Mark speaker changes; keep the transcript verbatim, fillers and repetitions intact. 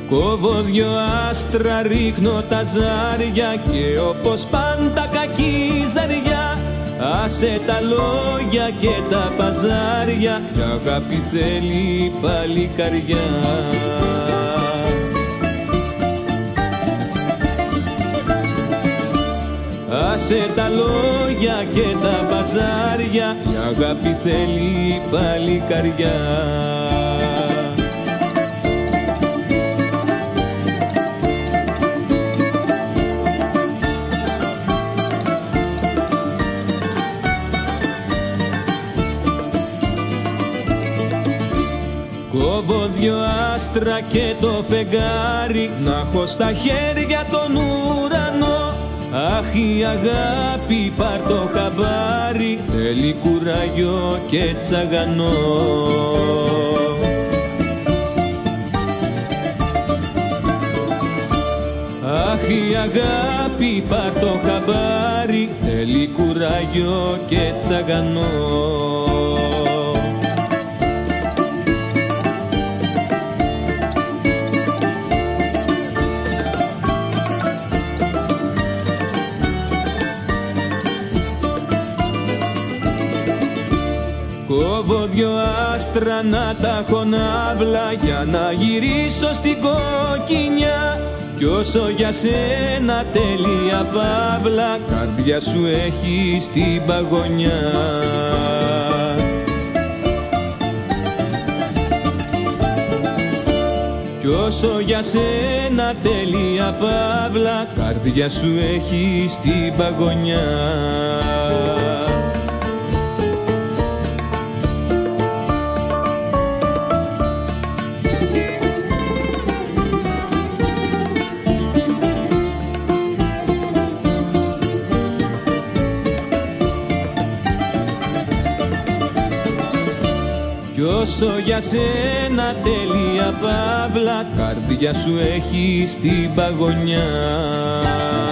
Speaker 1: Κόβω δυο άστρα, ρίχνω τα ζάρια και όπως πάντα κακή ζαριά. Άσε τα λόγια και τα παζάρια, η αγάπη θέλει παλικαριά. Άσε τα λόγια και τα παζάρια, η αγάπη θέλει παλικαριά. Κόβω δυο άστρα και το φεγγάρι, να έχω στα χέρια τον ουρανό. Αχ, η αγάπη πάρ' το χαμπάρι, θέλει κουράγιο και τσαγανό. Αχ, η αγάπη πάρ' το χαμπάρι, θέλει κουράγιο και τσαγανό. Κόβω δυο άστρα να τα έχω ναύλα, για να γυρίσω στην κοκκινιά. Κι όσο για σένα τέλεια παύλα, καρδιά σου έχει στην παγωνιά. Κι όσο για σένα τέλεια παύλα, καρδιά σου έχει στην παγωνιά. Κι όσο για σένα τέλεια παύλα, καρδιά σου έχει στην παγωνιά.